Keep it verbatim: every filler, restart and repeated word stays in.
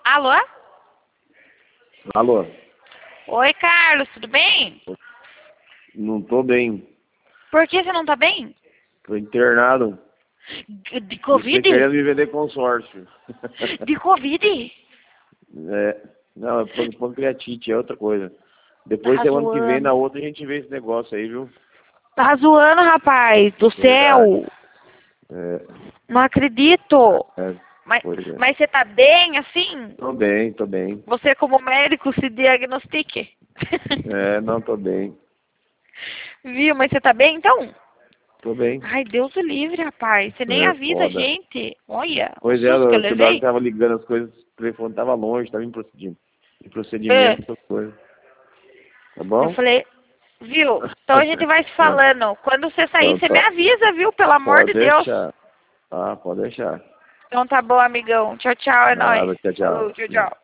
Alô? Alô? Oi, Carlos, tudo bem? Não tô bem. Por que você não tá bem? Tô internado. De Você Covid? querendo me vender consórcio. De Covid? É. Não, é pan- pancreatite, é outra coisa. Depois, Tá semana que vem, zoando. na outra, a gente vê esse negócio aí, viu? Tá zoando, rapaz, do Verdade. céu. É, Não acredito. é, Mas, pois é. mas você tá bem, assim? Tô bem, tô bem. Você como médico se diagnostique. É, não, tô bem. Viu, mas você tá bem, então? Tô bem. Ai, Deus o livre, rapaz. Você nem É avisa a foda. gente. Olha, o Pois é, susto que eu toda hora que levei. tava ligando as coisas, o telefone tava longe, tava em procedimento, em É. procedimento, essas coisas. Tá Eu bom? falei, viu? Então a gente vai se É. falando. Quando você sair, Então você me tá. avisa, viu? Pelo amor Pode de Deus. deixar. Ah, pode deixar. Então tá bom, amigão. Tchau, tchau, é nóis. Nada, tchau, tchau. Falou, tchau, tchau.